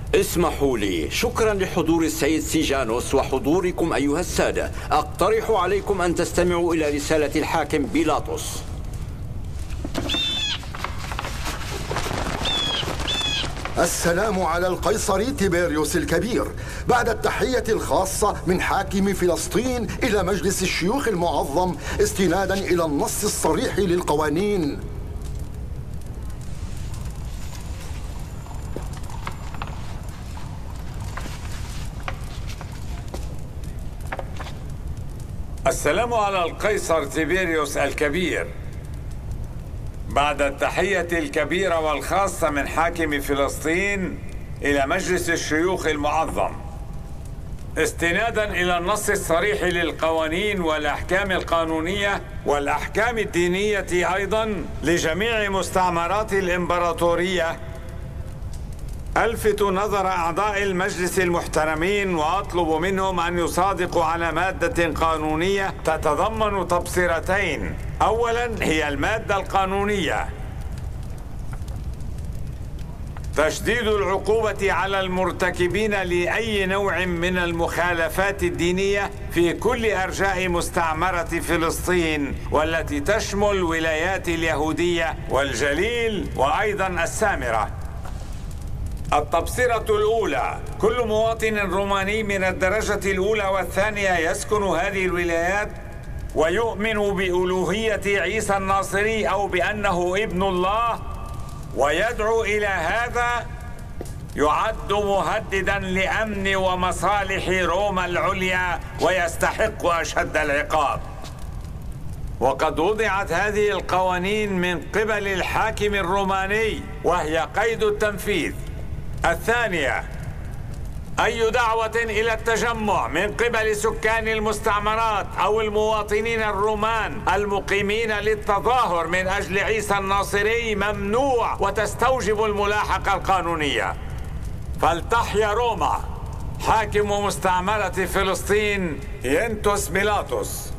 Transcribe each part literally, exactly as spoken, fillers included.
اسمحوا لي، شكرا لحضور السيد سيجانوس وحضوركم أيها السادة. أقترح عليكم أن تستمعوا إلى رسالة الحاكم بيلاطس. السلام على القيصر تيبيريوس الكبير. بعد التحية الخاصة من حاكم فلسطين إلى مجلس الشيوخ المعظم استنادا إلى النص الصريح للقوانين، السلام على القيصر تيبيريوس الكبير. بعد التحية الكبيرة والخاصة من حاكم فلسطين إلى مجلس الشيوخ المعظم استنادا إلى النص الصريح للقوانين والأحكام القانونية والأحكام الدينية أيضا لجميع مستعمرات الإمبراطورية، ألفت نظر أعضاء المجلس المحترمين وأطلب منهم أن يصادقوا على مادة قانونية تتضمن تبصرتين. أولاً هي المادة القانونية تشديد العقوبة على المرتكبين لأي نوع من المخالفات الدينية في كل أرجاء مستعمرة فلسطين، والتي تشمل ولايات اليهودية والجليل وأيضاً السامرة. التبصرة الأولى: كل مواطن روماني من الدرجة الأولى والثانية يسكن هذه الولايات ويؤمن بألوهية عيسى الناصري أو بأنه ابن الله ويدعو إلى هذا يعد مهددا لأمن ومصالح روما العليا ويستحق أشد العقاب. وقد وضعت هذه القوانين من قبل الحاكم الروماني وهي قيد التنفيذ. الثانية: أي دعوة إلى التجمع من قبل سكان المستعمرات أو المواطنين الرومان المقيمين للتظاهر من أجل عيسى الناصري ممنوع وتستوجب الملاحقة القانونية. فلتحيا روما. حاكم مستعمرة فلسطين ينتوس بيلاطس.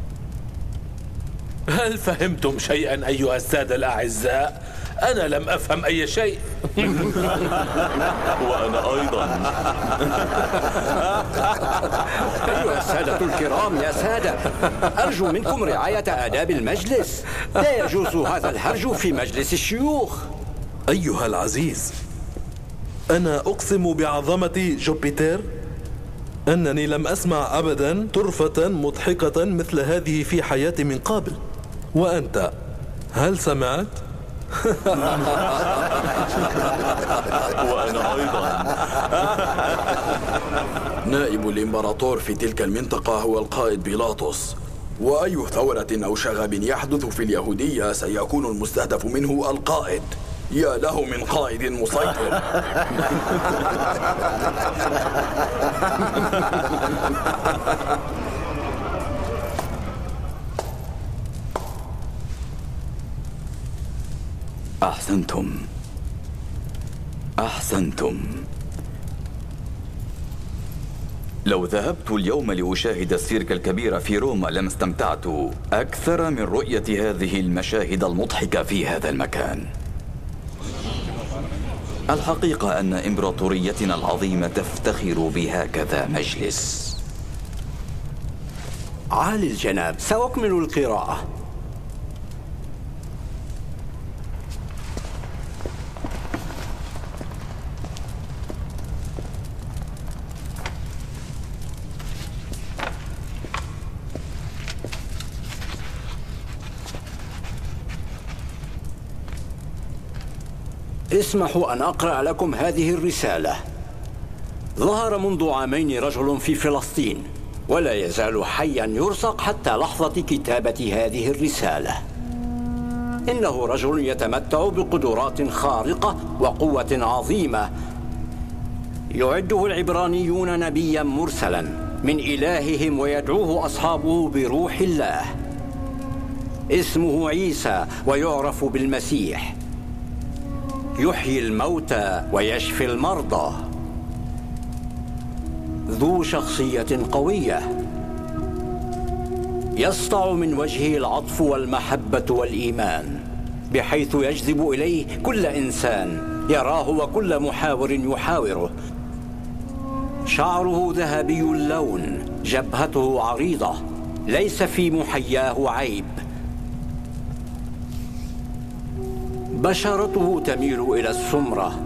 هل فهمتم شيئا أيها السادة الأعزاء؟ أنا لم أفهم أي شيء. وأنا أيضا. أيها السادة الكرام، يا سادة، أرجو منكم رعاية آداب المجلس. لا يجوز هذا الهرج في مجلس الشيوخ. أيها العزيز، أنا أقسم بعظمة جوبيتر أنني لم أسمع أبدا طرفة مضحكة مثل هذه في حياتي من قبل. وأنت هل سمعت؟ وأنا أيضا. نائب الإمبراطور في تلك المنطقة هو القائد بيلاطس، وأي ثورة أو شغب يحدث في اليهودية سيكون المستهدف منه القائد. يا له من قائد مسيطر. أحسنتم أحسنتم. لو ذهبت اليوم لأشاهد السيرك الكبير في روما لما استمتعت أكثر من رؤية هذه المشاهد المضحكة في هذا المكان. الحقيقة أن إمبراطوريتنا العظيمة تفتخر بهكذا مجلس. عالي الجناب، سأكمل القراءة. اسمحوا أن أقرأ لكم هذه الرسالة. ظهر منذ عامين رجل في فلسطين ولا يزال حيا يرزق حتى لحظة كتابة هذه الرسالة. إنه رجل يتمتع بقدرات خارقة وقوة عظيمة، يعده العبرانيون نبيا مرسلا من إلههم ويدعوه أصحابه بروح الله. اسمه عيسى ويعرف بالمسيح، يحيي الموتى ويشفي المرضى، ذو شخصية قوية، يسطع من وجهه العطف والمحبة والإيمان، بحيث يجذب إليه كل إنسان يراه وكل محاور يحاوره. شعره ذهبي اللون، جبهته عريضة، ليس في محياه عيب. بشرته تميل إلى السمرة.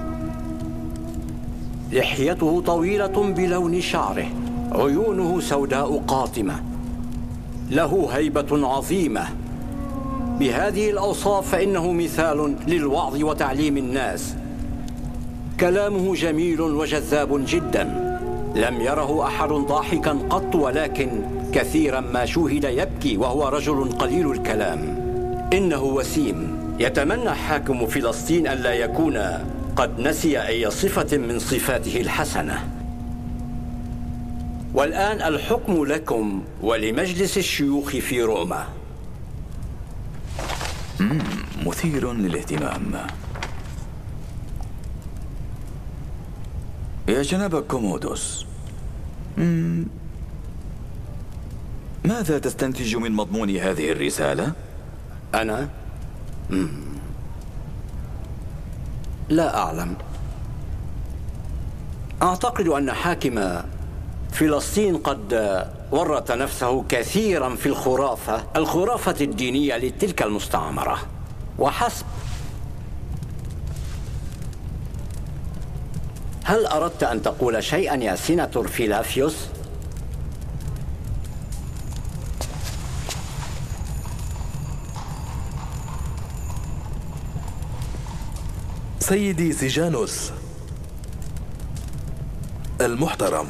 لحيته طويلة بلون شعره. عيونه سوداء قاتمة. له هيبة عظيمة. بهذه الأوصاف فإنه مثال للوعظ وتعليم الناس. كلامه جميل وجذاب جدا. لم يره أحد ضاحكا قط، ولكن كثيرا ما شوهد يبكي، وهو رجل قليل الكلام. إنه وسيم. يتمنى حاكم فلسطين ألا يكون قد نسي أي صفة من صفاته الحسنة. والآن الحكم لكم ولمجلس الشيوخ في روما. مثير للاهتمام. يا جناب كومودوس، ماذا تستنتج من مضمون هذه الرسالة؟ أنا؟ مم. لا أعلم. أعتقد أن حاكم فلسطين قد ورط نفسه كثيرا في الخرافة الخرافة الدينية لتلك المستعمرة وحسب. هل أردت أن تقول شيئا يا سيناتور فيلافيوس؟ سيدي سيجانوس المحترم،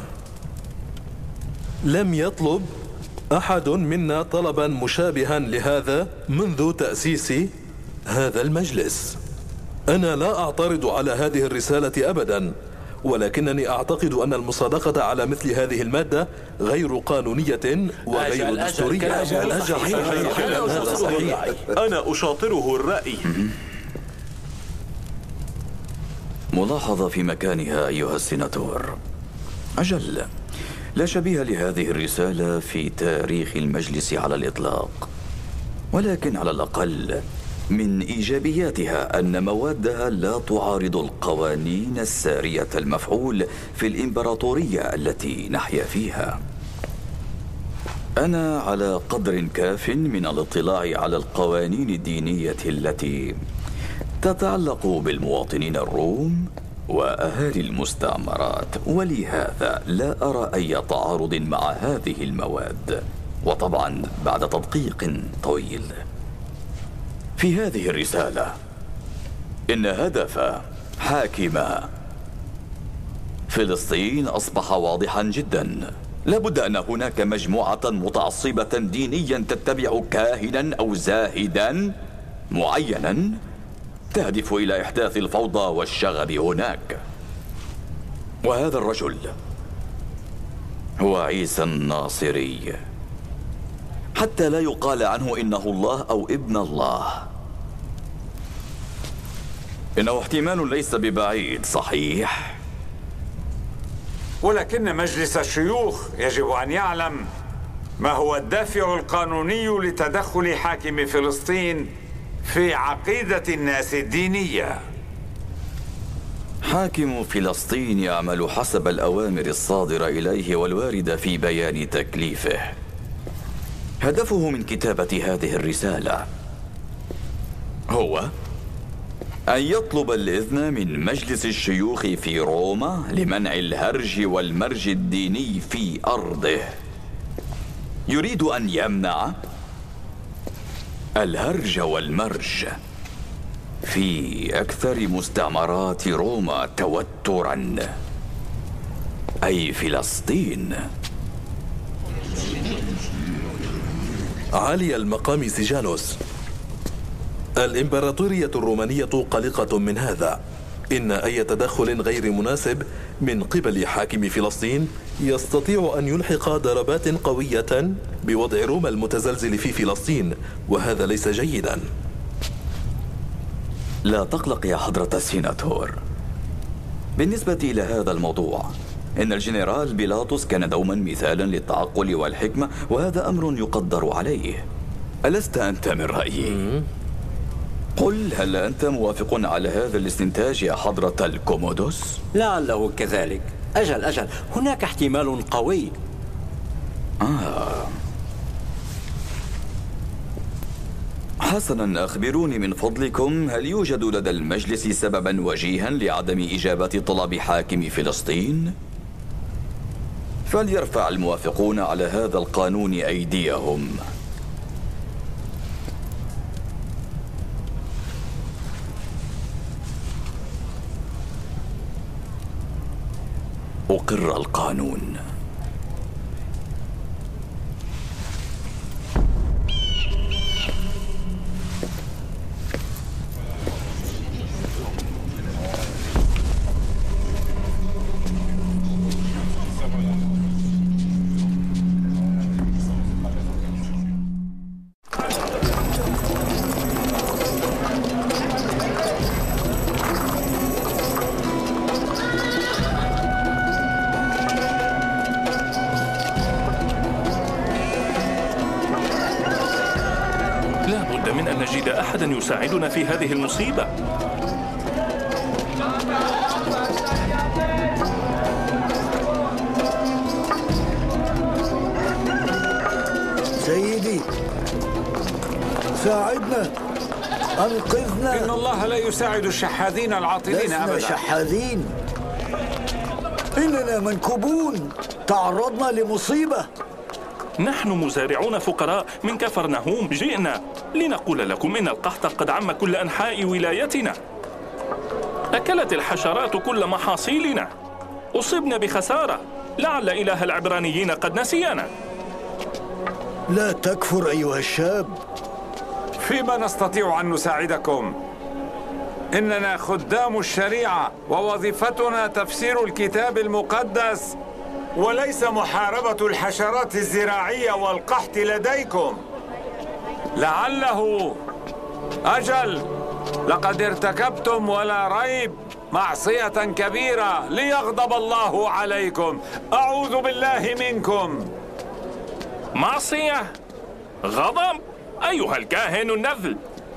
لم يطلب أحد منا طلبا مشابها لهذا منذ تأسيس هذا المجلس. أنا لا أعترض على هذه الرسالة أبدا، ولكنني أعتقد أن المصادقة على مثل هذه المادة غير قانونية وغير دستورية. صحيح. أنا أشاطره الرأي. ملاحظة في مكانها أيها السيناتور. أجل، لا شبيه لهذه الرسالة في تاريخ المجلس على الإطلاق، ولكن على الأقل من إيجابياتها أن موادها لا تعارض القوانين السارية المفعول في الإمبراطورية التي نحيا فيها. أنا على قدر كاف من الاطلاع على القوانين الدينية التي تتعلق بالمواطنين الروم وأهالي المستعمرات، ولهذا لا أرى أي تعارض مع هذه المواد، وطبعا بعد تدقيق طويل. في هذه الرسالة إن هدف حاكم فلسطين أصبح واضحا جدا. لابد أن هناك مجموعة متعصبة دينيا تتبع كاهنا أو زاهدا معينا تهدف إلى إحداث الفوضى والشغب هناك. وهذا الرجل هو عيسى الناصري، حتى لا يقال عنه إنه الله أو ابن الله. إنه احتمال ليس ببعيد، صحيح؟ ولكن مجلس الشيوخ يجب أن يعلم ما هو الدافع القانوني لتدخل حاكم فلسطين في عقيدة الناس الدينية. حاكم فلسطين يعمل حسب الأوامر الصادرة إليه والواردة في بيان تكليفه. هدفه من كتابة هذه الرسالة هو أن يطلب الإذن من مجلس الشيوخ في روما لمنع الهرج والمرج الديني في أرضه. يريد أن يمنع الهرج والمرج في أكثر مستعمرات روما توتراً، أي فلسطين. عالي المقام سيجانوس، الإمبراطورية الرومانية قلقة من هذا. إن أي تدخل غير مناسب من قبل حاكم فلسطين يستطيع أن يلحق ضربات قوية بوضع روما المتزلزل في فلسطين، وهذا ليس جيدا. لا تقلق يا حضرة السيناتور. بالنسبة إلى هذا الموضوع، إن الجنرال بيلاطس كان دوما مثالا للتعقل والحكمة، وهذا أمر يقدر عليه. ألست أنت من رأيي؟ قل، هل أنت موافق على هذا الاستنتاج يا حضرة الكومودوس؟ لعله كذلك. أجل أجل، هناك احتمال قوي. آه. حسنا، أخبروني من فضلكم، هل يوجد لدى المجلس سببا وجيها لعدم إجابة طلب حاكم فلسطين؟ فليرفع الموافقون على هذا القانون أيديهم. أقر القانون. يساعدنا في هذه المصيبة. سيدي، ساعدنا، أنقذنا. إن الله لا يساعد الشحاذين العاطلين أبدا. لسنا شحاذين، إننا منكوبون، تعرضنا لمصيبة. نحن مزارعون فقراء من كفرناهوم، جئنا لنقول لكم إن القحط قد عم كل أنحاء ولايتنا. أكلت الحشرات كل محاصيلنا، أصبنا بخسارة، لعل إله العبرانيين قد نسينا. لا تكفر أيها الشاب. فيما نستطيع أن نساعدكم؟ إننا خدام الشريعة، ووظيفتنا تفسير الكتاب المقدس، وليس محاربة الحشرات الزراعية والقحط لديكم. لعله أجل لقد ارتكبتم ولا ريب معصية كبيرة ليغضب الله عليكم. أعوذ بالله منكم. معصية؟ غضب؟ أيها الكاهن النذل،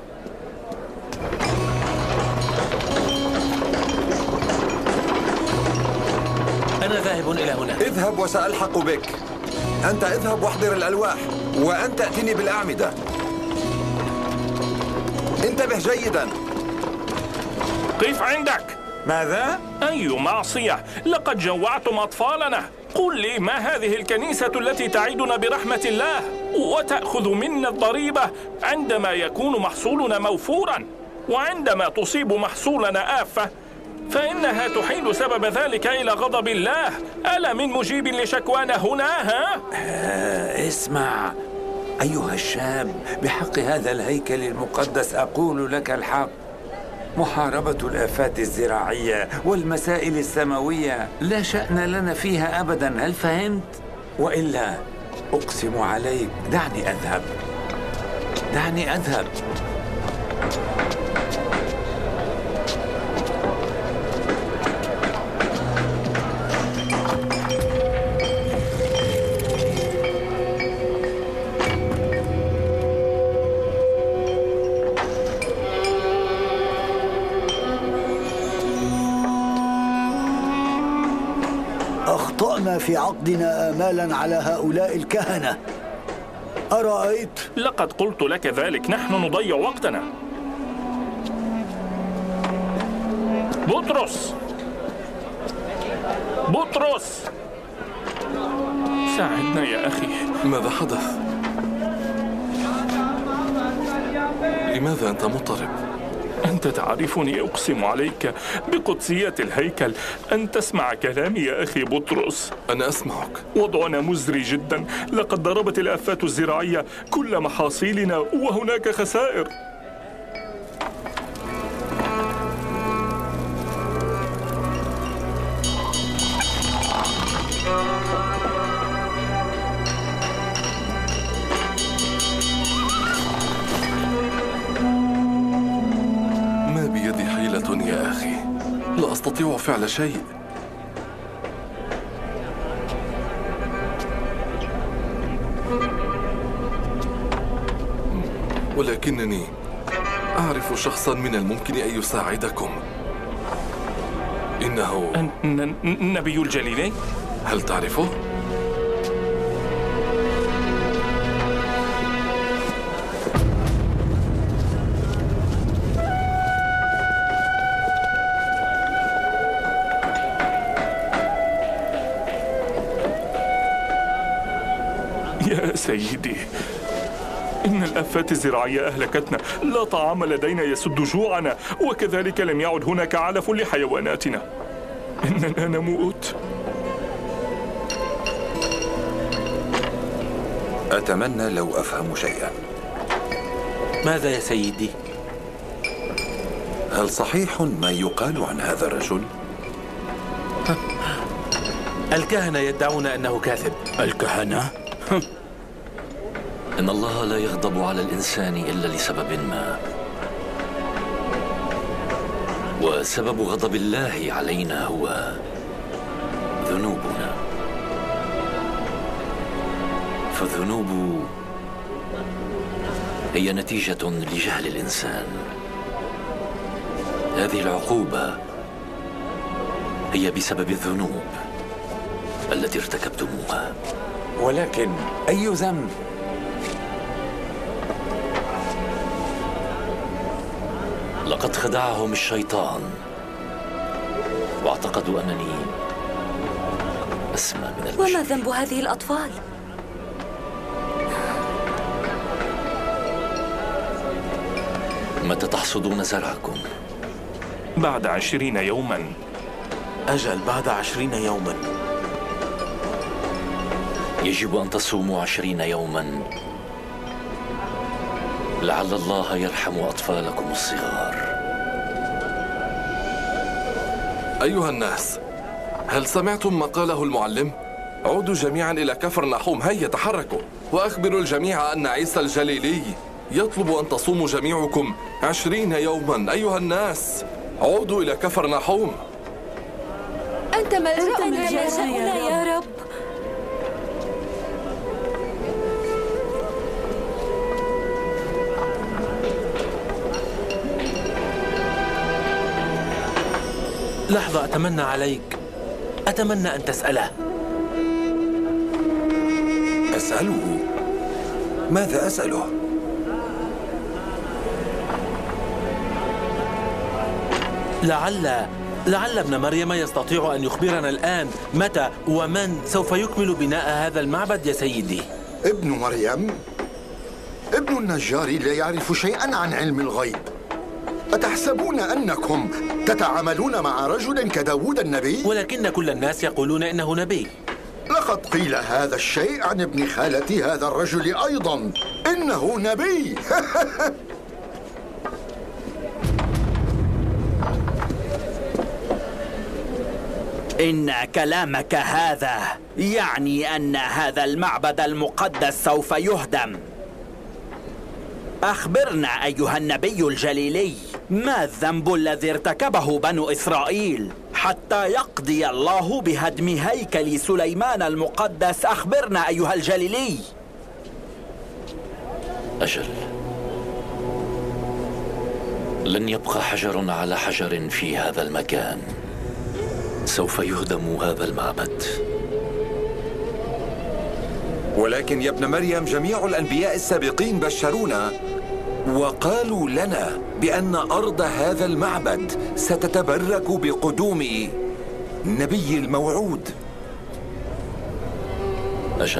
أنا ذاهب إلى هناك. اذهب وسألحق بك. أنت اذهب واحضر الألواح، وأنت أتني بالأعمدة. انتبه جيدا. قف عندك. ماذا؟ أي معصية؟ لقد جوعتم أطفالنا. قل لي، ما هذه الكنيسة التي تعيدنا برحمة الله وتأخذ منا الضريبة عندما يكون محصولنا موفورا، وعندما تصيب محصولنا آفة فإنها تحيل سبب ذلك إلى غضب الله؟ ألا من مجيب لشكوانا هنا؟ ها؟ آه اسمع أيها الشاب، بحق هذا الهيكل المقدس أقول لك الحق. محاربة الآفات الزراعية والمسائل السماوية لا شأن لنا فيها أبدا، هل فهمت؟ وإلا أقسم عليك، دعني أذهب، دعني أذهب. أخطأنا في عقدنا آمالا على هؤلاء الكهنة، أرأيت؟ لقد قلت لك ذلك، نحن نضيع وقتنا. بطرس، بطرس، ساعدنا يا أخي. ماذا حدث؟ لماذا أنت مضطرب؟ أنت تعرفني، أقسم عليك بقدسية الهيكل أن تسمع كلامي يا أخي بطرس. أنا أسمعك. وضعنا مزري جدا، لقد ضربت الآفات الزراعية كل محاصيلنا وهناك خسائر. يا أخي، لا أستطيع فعل شيء. ولكنني أعرف شخصا من الممكن أن يساعدكم. إنه النبي الجليلي. هل تعرفه؟ يا سيدي، إن الآفات الزراعية أهلكتنا، لا طعام لدينا يسد جوعنا، وكذلك لم يعد هناك علف لحيواناتنا. إننا نموت. أتمنى لو أفهم شيئا. ماذا يا سيدي؟ هل صحيح ما يقال عن هذا الرجل؟ الكهنة يدعون أنه كاذب. الكهنة؟ إن الله لا يغضب على الإنسان إلا لسبب ما، وسبب غضب الله علينا هو ذنوبنا. فالذنوب هي نتيجة لجهل الإنسان. هذه العقوبة هي بسبب الذنوب التي ارتكبتموها. ولكن أي ذنب؟ لقد خدعهم الشيطان واعتقدوا أنني أسمى من البشر. وما ذنب هذه الأطفال؟ متى تحصدون زرعكم؟ بعد عشرين يوما. أجل، بعد عشرين يوما. يجب أن تصوموا عشرين يوما لعل الله يرحم أطفالكم الصغار. أيها الناس، هل سمعتم ما قاله المعلم؟ عودوا جميعا إلى كفر نحوم، هيا تحركوا وأخبروا الجميع أن عيسى الجليلي يطلب أن تصوموا جميعكم عشرين يوما. أيها الناس، عودوا إلى كفر نحوم. أنت ملجأنا يا رب. لحظة، أتمنى عليك، أتمنى أن تسأله. أسأله؟ ماذا أسأله؟ لعل لعل ابن مريم يستطيع أن يخبرنا الآن متى ومن سوف يكمل بناء هذا المعبد يا سيدي. ابن مريم؟ ابن النجار لا يعرف شيئا عن علم الغيب. أتحسبون أنكم تتعاملون مع رجل كداود النبي؟ ولكن كل الناس يقولون إنه نبي. لقد قيل هذا الشيء عن ابن خالة هذا الرجل أيضا، إنه نبي. إن كلامك هذا يعني أن هذا المعبد المقدس سوف يهدم. أخبرنا أيها النبي الجليلي، ما الذنب الذي ارتكبه بنو إسرائيل حتى يقضي الله بهدم هيكل سليمان المقدس؟ أخبرنا أيها الجليلي. أجل، لن يبقى حجر على حجر في هذا المكان. سوف يهدم هذا المعبد. ولكن يا ابن مريم، جميع الأنبياء السابقين بشرونا وقالوا لنا بأن أرض هذا المعبد ستتبرك بقدوم النبي الموعود. أجل،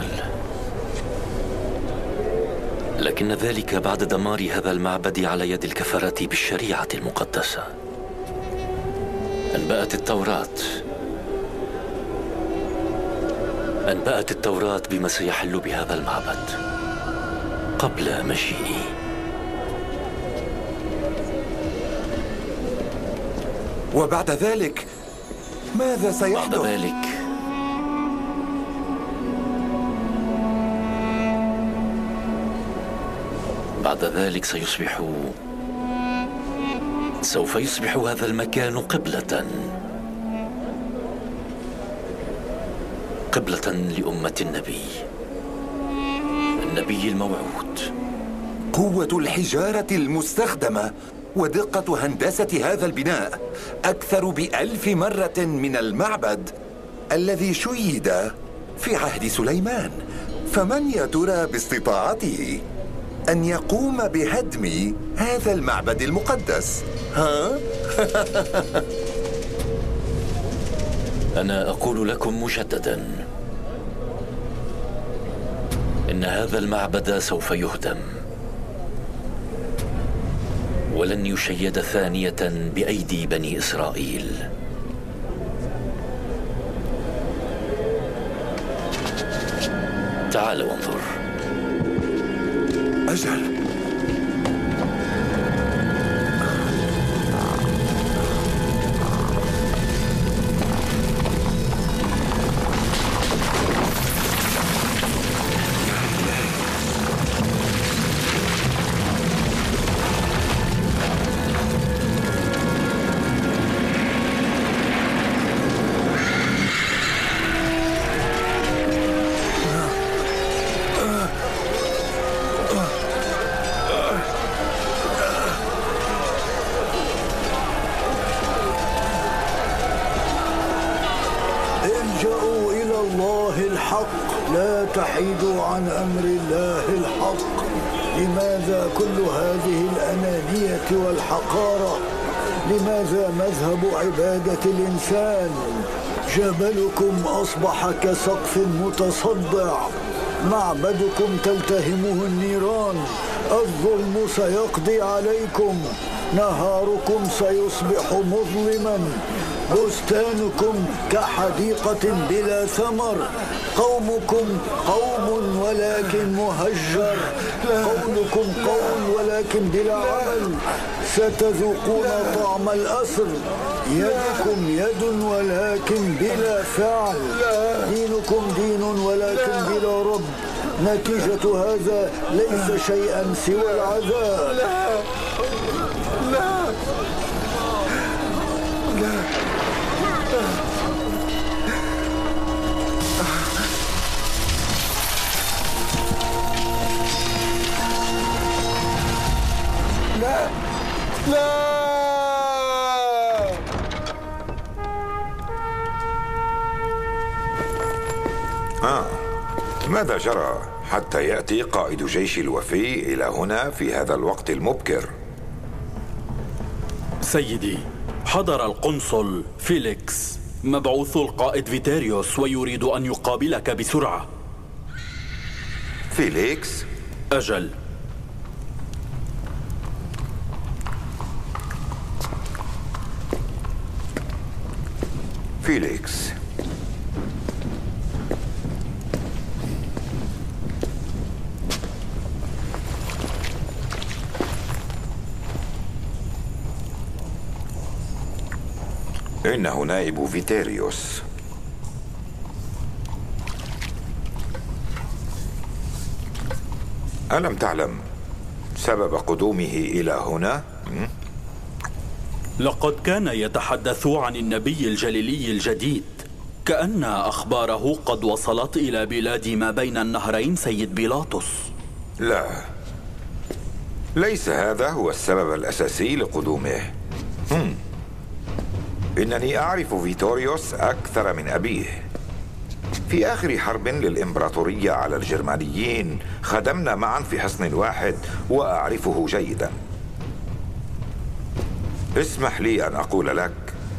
لكن ذلك بعد دمار هذا المعبد على يد الكفرة بالشريعة المقدسة. أنبأت التوراة أنبأت التوراة بما سيحل بهذا المعبد قبل مجيئي. وبعد ذلك ماذا سيحدث؟ بعد ذلك بعد ذلك سيصبح سوف يصبح هذا المكان قبلة قبلة لأمة النبي النبي الموعود. قوة الحجارة المستخدمة ودقة هندسة هذا البناء أكثر بألف مرة من المعبد الذي شيد في عهد سليمان. فمن يا ترى باستطاعته أن يقوم بهدم هذا المعبد المقدس؟ ها؟ أنا أقول لكم مجددا إن هذا المعبد سوف يهدم ولن يشيد ثانية بأيدي بني إسرائيل. تعال وانظر. أجل. تحيدوا عن أمر الله الحق. لماذا كل هذه الأنانية والحقارة؟ لماذا مذهب عبادة الإنسان؟ جبلكم أصبح كسقف متصدع، معبدكم تلتهمه النيران، الظلم سيقضي عليكم، نهاركم سيصبح مظلما، بستانكم كحديقة بلا ثمر، قومكم قوم ولكن مهجر، قولكم قول ولكن بلا عمل، ستذوقون طعم الأسر، يدكم يد ولكن بلا فعل، دينكم دين ولكن بلا رب. نتيجة هذا ليس شيئا سوى العذاب. لا لا لا لا لا. آه. ماذا جرى حتى يأتي قائد جيش الوفي إلى هنا في هذا الوقت المبكر؟ سيدي، حضر القنصل فيليكس مبعوث القائد فيتاريوس ويريد أن يقابلك بسرعة. فيليكس؟ أجل. فيليكس، إنه نائب فيتاريوس. ألم تعلم سبب قدومه إلى هنا؟ لقد كان يتحدث عن النبي الجليلي الجديد، كأن أخباره قد وصلت إلى بلاد ما بين النهرين سيد بيلاطس. لا، ليس هذا هو السبب الأساسي لقدومه. هم. إنني أعرف فيتوريوس أكثر من أبيه. في آخر حرب للإمبراطورية على الجرمانيين خدمنا معا في حصن واحد وأعرفه جيدا. اسمح لي أن أقول لك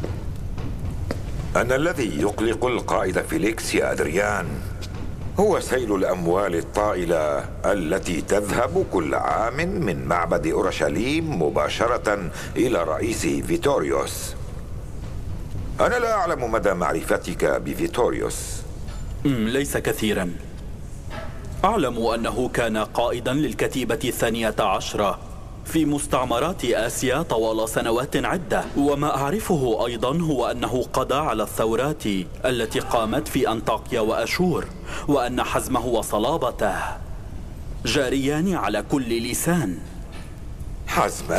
أن الذي يقلق القائد فيليكس يا أدريان هو سيل الأموال الطائلة التي تذهب كل عام من معبد أورشليم مباشرة إلى رئيسه فيتوريوس. أنا لا أعلم مدى معرفتك بفيتوريوس. ليس كثيرا. أعلم أنه كان قائدا للكتيبة الثانية عشرة في مستعمرات آسيا طوال سنوات عدة، وما أعرفه أيضا هو أنه قضى على الثورات التي قامت في أنطاكيا وأشور، وأن حزمه وصلابته جاريان على كل لسان. حزمه؟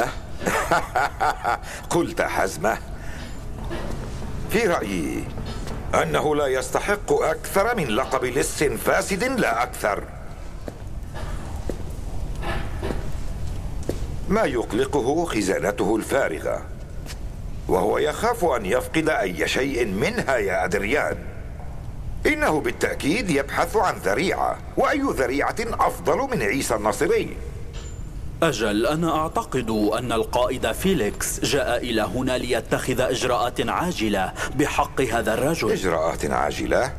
قلت حزمه؟ في رأيي أنه لا يستحق أكثر من لقب لص فاسد لا أكثر. ما يقلقه خزانته الفارغة، وهو يخاف أن يفقد أي شيء منها يا أدريان. إنه بالتأكيد يبحث عن ذريعة، وأي ذريعة أفضل من عيسى الناصري؟ أجل، أنا أعتقد أن القائد فيليكس جاء إلى هنا ليتخذ إجراءات عاجلة بحق هذا الرجل. إجراءات عاجلة؟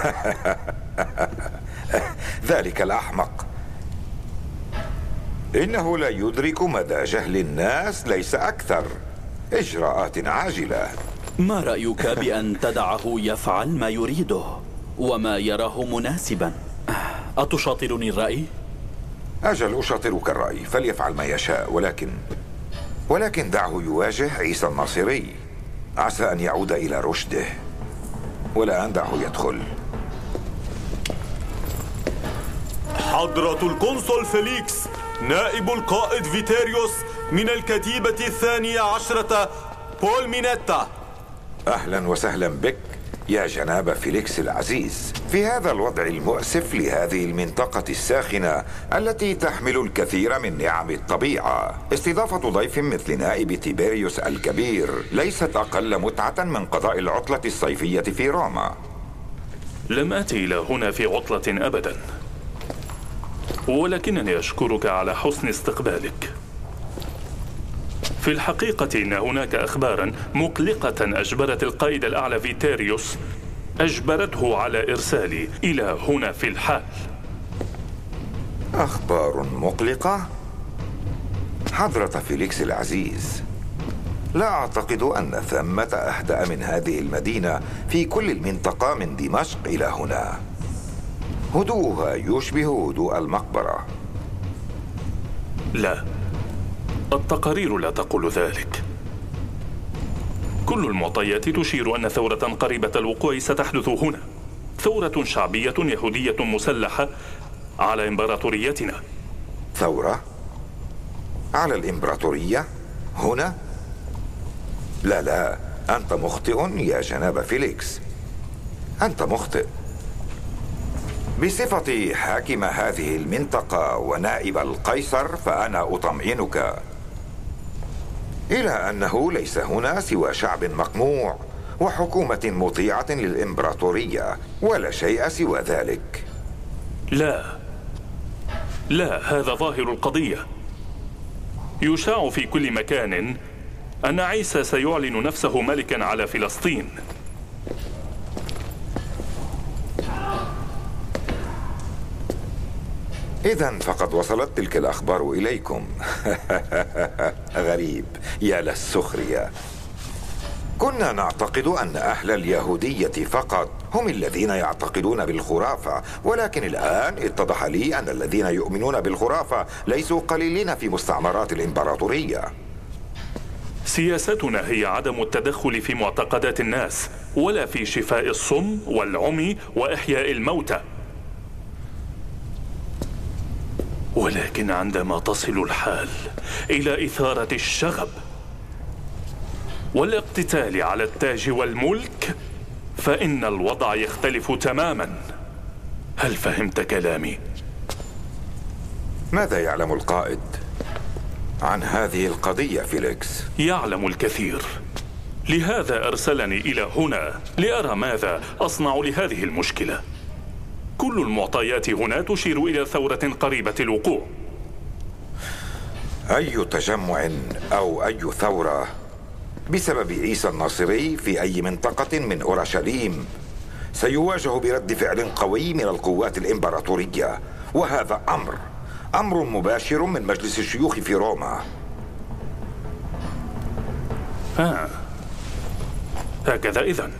ذلك الأحمق إنه لا يدرك مدى جهل الناس، ليس أكثر. إجراءات عاجلة؟ ما رأيك بأن تدعه يفعل ما يريده وما يراه مناسبا؟ أتشاطرني الرأي؟ أجل، أشاطرك الرأي، فليفعل ما يشاء، ولكن ولكن دعه يواجه عيسى الناصري، عسى أن يعود إلى رشده. والآن دعه يدخل. حضرة القنصل فيليكس، نائب القائد فيتيريوس من الكتيبة الثانية عشرة بول مينيتا. أهلا وسهلا بك يا جناب فيليكس العزيز، في هذا الوضع المؤسف لهذه المنطقة الساخنة التي تحمل الكثير من نعم الطبيعة. استضافة ضيف مثل نائب تيبيريوس الكبير ليست أقل متعة من قضاء العطلة الصيفية في روما. لم أتي إلى هنا في عطلة أبدا، ولكنني أشكرك على حسن استقبالك. في الحقيقة إن هناك أخبارا مقلقة أجبرت القائد الأعلى فيتيريوس أجبرته على إرسالي إلى هنا في الحال. أخبار مقلقة؟ حضرة فيليكس العزيز، لا أعتقد أن ثمة أهدأ من هذه المدينة في كل المنطقة من دمشق إلى هنا. هدوءها يشبه هدوء المقبرة. لا، التقارير لا تقول ذلك. كل المعطيات تشير أن ثورة قريبة الوقوع ستحدث هنا، ثورة شعبية يهودية مسلحة على إمبراطوريتنا. ثورة؟ على الإمبراطورية؟ هنا؟ لا لا، أنت مخطئ يا جناب فيليكس، أنت مخطئ. بصفتي حاكم هذه المنطقة ونائب القيصر فأنا أطمئنك إلى أنه ليس هنا سوى شعب مقموع وحكومة مطيعة للإمبراطورية، ولا شيء سوى ذلك. لا لا، هذا ظاهر القضية. يشاع في كل مكان أن عيسى سيعلن نفسه ملكا على فلسطين. إذن فقد وصلت تلك الأخبار إليكم. غريب، يا للسخرية. كنا نعتقد أن أهل اليهودية فقط هم الذين يعتقدون بالخرافة، ولكن الآن اتضح لي أن الذين يؤمنون بالخرافة ليسوا قليلين في مستعمرات الإمبراطورية. سياستنا هي عدم التدخل في معتقدات الناس، ولا في شفاء الصم والعمي وإحياء الموتى. ولكن عندما تصل الحال إلى إثارة الشغب والاقتتال على التاج والملك فإن الوضع يختلف تماما. هل فهمت كلامي؟ ماذا يعلم القائد عن هذه القضية فيليكس؟ يعلم الكثير، لهذا أرسلني إلى هنا لأرى ماذا أصنع لهذه المشكلة. كل المعطيات هنا تشير إلى ثورة قريبة الوقوع. أي تجمع أو أي ثورة بسبب عيسى الناصري في أي منطقة من أورشليم سيواجه برد فعل قوي من القوات الإمبراطورية، وهذا أمر أمر مباشر من مجلس الشيوخ في روما. آه. هكذا إذن.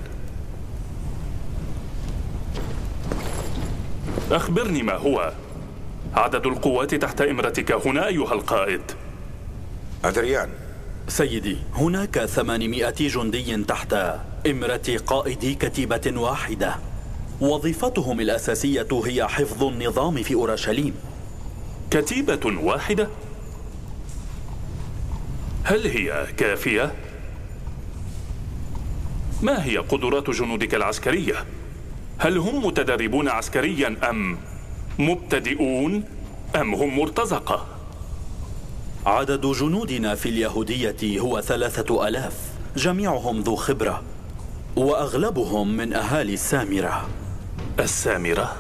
أخبرني ما هو عدد القوات تحت إمرتك هنا أيها القائد؟ أدريان. سيدي، هناك ثمانمائة جندي تحت إمرة قائد كتيبة واحدة، وظيفتهم الأساسية هي حفظ النظام في أورشليم. كتيبة واحدة؟ هل هي كافية؟ ما هي قدرات جنودك العسكرية؟ هل هم متدربون عسكريا أم مبتدئون أم هم مرتزقة؟ عدد جنودنا في اليهودية هو ثلاثة ألاف، جميعهم ذو خبرة، وأغلبهم من أهالي السامرة. السامرة؟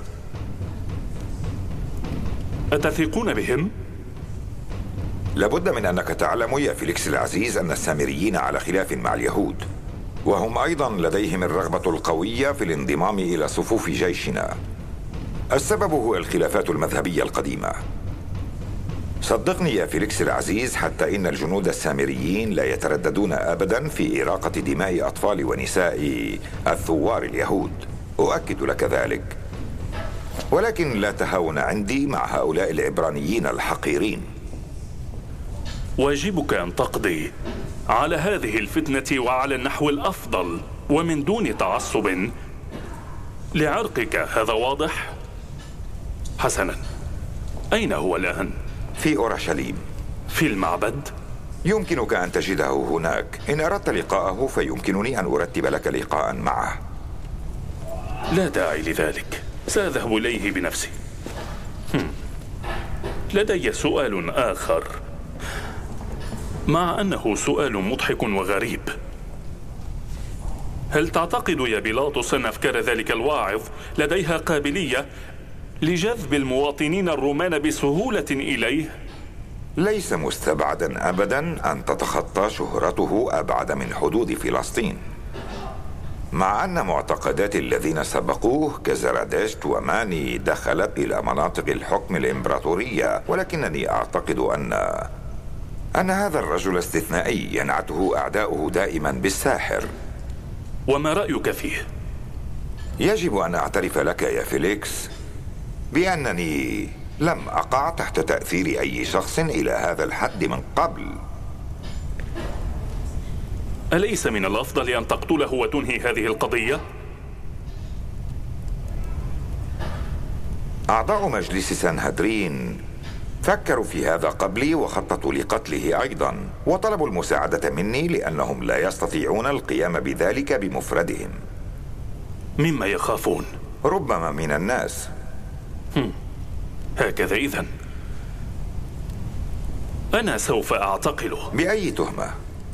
أتثقون بهم؟ لابد من أنك تعلم يا فيليكس العزيز أن السامريين على خلاف مع اليهود، وهم أيضا لديهم الرغبة القوية في الانضمام إلى صفوف جيشنا. السبب هو الخلافات المذهبية القديمة. صدقني يا فيليكس العزيز، حتى إن الجنود السامريين لا يترددون أبدا في إراقة دماء أطفال ونساء الثوار اليهود، أؤكد لك ذلك. ولكن لا تهاون عندي مع هؤلاء العبرانيين الحقيرين. واجبك أن تقضي على هذه الفتنة وعلى النحو الأفضل ومن دون تعصب لعرقك، هذا واضح؟ حسنا، أين هو الآن؟ في أورشليم. في المعبد؟ يمكنك أن تجده هناك. إن أردت لقاءه فيمكنني أن أرتب لك لقاء معه. لا داعي لذلك، سأذهب إليه بنفسي. هم. لدي سؤال آخر، مع أنه سؤال مضحك وغريب. هل تعتقد يا بيلاطس أن أفكار ذلك الواعظ لديها قابلية لجذب المواطنين الرومان بسهولة إليه؟ ليس مستبعدا أبدا أن تتخطى شهرته أبعد من حدود فلسطين، مع أن معتقدات الذين سبقوه كزرادشت وماني دخلت إلى مناطق الحكم الإمبراطورية. ولكنني أعتقد أن أن هذا الرجل استثنائي ينعته أعداؤه دائما بالساحر. وما رأيك فيه؟ يجب أن أعترف لك يا فيليكس بأنني لم أقع تحت تأثير أي شخص إلى هذا الحد من قبل. أليس من الأفضل أن تقتله وتنهي هذه القضية؟ أعضاء مجلس سنهدرين فكروا في هذا قبلي وخططوا لقتله أيضا، وطلبوا المساعدة مني لأنهم لا يستطيعون القيام بذلك بمفردهم. مما يخافون؟ ربما من الناس. هم. هكذا إذن أنا سوف أعتقله. بأي تهمة؟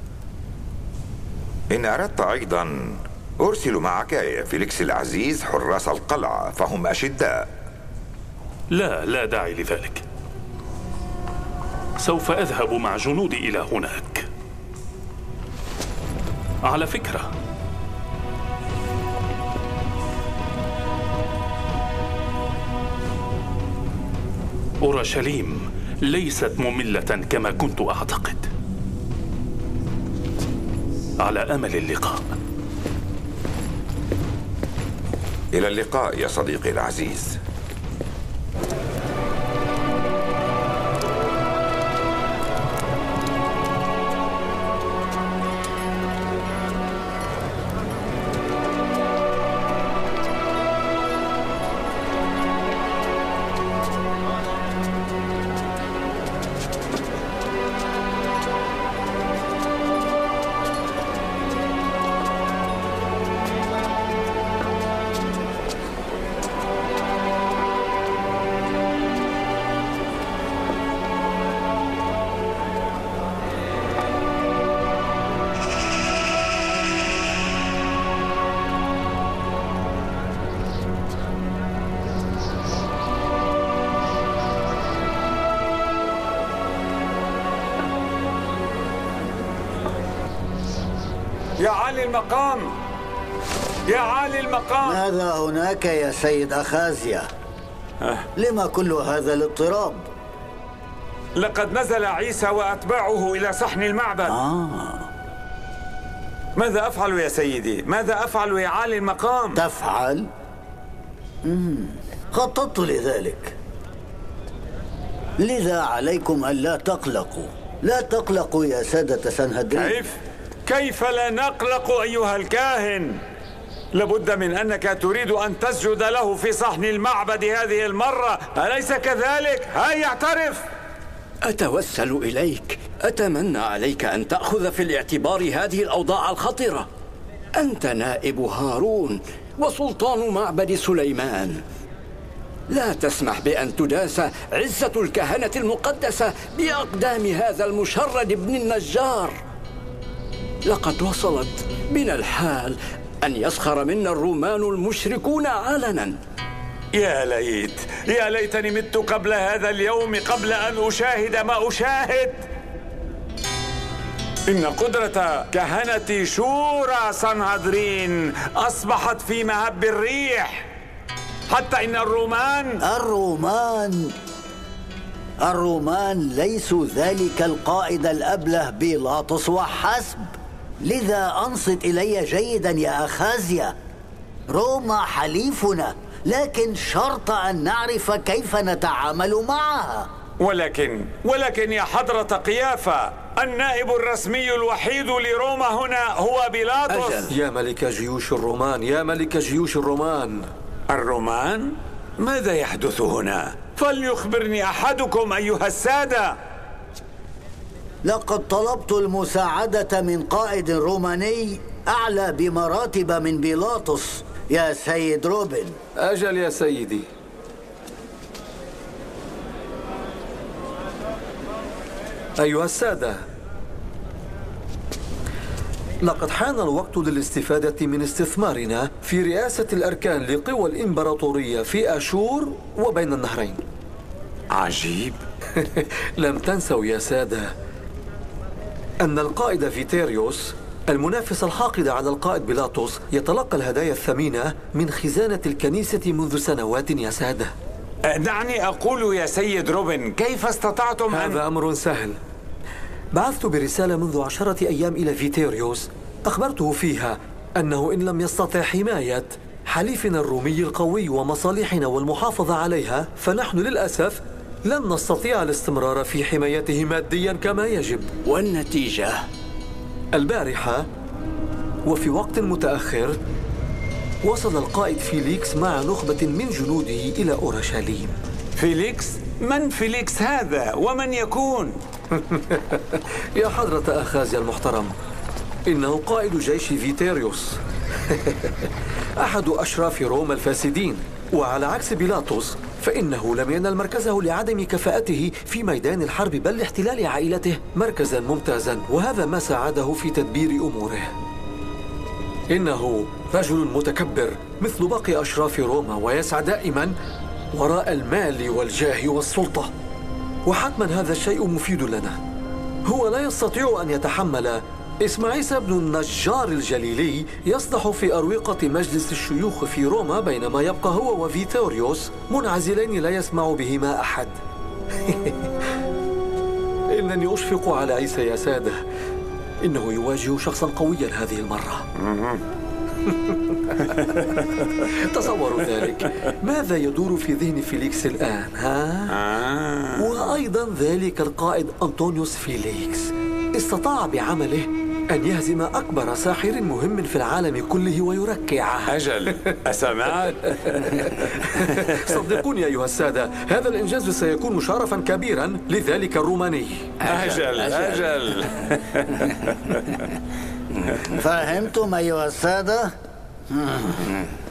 إن أردت أيضا أرسل معك يا فيليكس العزيز حراس القلعة، فهم أشداء. لا لا داعي لذلك، سوف أذهب مع جنودي إلى هناك. على فكرة، أورشليم ليست مملة كما كنت أعتقد. على أمل اللقاء. إلى اللقاء يا صديقي العزيز. يا عالي المقام، يا عالي المقام. ماذا هناك يا سيد أخازيا؟ أه. لما كل هذا الاضطراب؟ لقد نزل عيسى وأتباعه إلى صحن المعبد. آه. ماذا أفعل يا سيدي؟ ماذا أفعل يا عالي المقام؟ تفعل؟ مم. خططت لذلك، لذا عليكم ألا تقلقوا. لا تقلقوا يا سادة سنهدرين. كيف؟ كيف لا نقلق أيها الكاهن؟ لابد من أنك تريد أن تسجد له في صحن المعبد هذه المرة، أليس كذلك؟ هيا اعترف. أتوسل إليك، أتمنى عليك أن تأخذ في الاعتبار هذه الأوضاع الخطرة. أنت نائب هارون وسلطان معبد سليمان. لا تسمح بأن تداس عزة الكهنة المقدسة بأقدام هذا المشرد ابن النجار. لقد وصلت بنا الحال أن يسخر منا الرومان المشركون علنا. يا ليت يا ليتني مت قبل هذا اليوم، قبل أن أشاهد ما أشاهد. إن قدرة كهنة شورى صنهدرين أصبحت في مهب الريح، حتى إن الرومان الرومان الرومان ليسوا ذلك القائد الأبله بيلاطس وحسب. لذا أنصت إلي جيدا يا أخازيا. روما حليفنا، لكن شرط أن نعرف كيف نتعامل معها. ولكن ولكن يا حضرة قيافة، النائب الرسمي الوحيد لروما هنا هو بيلاطس. أجل. يا ملك جيوش الرومان، يا ملك جيوش الرومان. الرومان؟ ماذا يحدث هنا؟ فليخبرني أحدكم أيها السادة. لقد طلبت المساعدة من قائد روماني أعلى بمراتب من بيلاطس يا سيد روبن. أجل يا سيدي. أيها السادة، لقد حان الوقت للاستفادة من استثمارنا في رئاسة الأركان لقوى الإمبراطورية في أشور وبين النهرين. عجيب. لم تنسوا يا سادة أن القائد فيتيريوس المنافس الحاقد على القائد بيلاطس يتلقى الهدايا الثمينة من خزانة الكنيسة منذ سنوات يا سادة. دعني أقول يا سيد روبن، كيف استطعتم أن... هذا أمر سهل. بعثت برسالة منذ عشرة أيام إلى فيتيريوس، أخبرته فيها أنه إن لم يستطع حماية حليفنا الرومي القوي ومصالحنا والمحافظة عليها، فنحن للأسف لن نستطيع الاستمرار في حمايته ماديا كما يجب. والنتيجة؟ البارحة وفي وقت متأخر وصل القائد فيليكس مع نخبة من جنوده إلى أورشليم. فيليكس؟ من فيليكس هذا ومن يكون؟ يا حضرة أخازيا المحترم، إنه قائد جيش فيتيريوس أحد أشراف روما الفاسدين. وعلى عكس بيلاطس فإنه لم ينل مركزه لعدم كفاءته في ميدان الحرب، بل لاحتلال عائلته مركزا ممتازا، وهذا ما ساعده في تدبير أموره. إنه رجل متكبر مثل باقي أشراف روما، ويسعى دائما وراء المال والجاه والسلطة، وحتما هذا الشيء مفيد لنا. هو لا يستطيع أن يتحمل اسم عيسى بن النجار الجليلي يصدح في أروقة مجلس الشيوخ في روما، بينما يبقى هو وفيتوريوس منعزلين لا يسمع بهما أحد. إنني أشفق على عيسى يا سادة، إنه يواجه شخصا قويا هذه المرة. تصوروا ذلك. ماذا يدور في ذهن فيليكس الآن؟ ها؟ وأيضا ذلك القائد أنطونيوس فيليكس استطاع بعمله أن يهزم أكبر ساحر مهم في العالم كله ويركعه. أجل، أسمعت؟ صدقوني أيها السادة، هذا الإنجاز سيكون مشرفا كبيرا لذلك الروماني. أجل أجل, أجل. فهمتم أيها السادة؟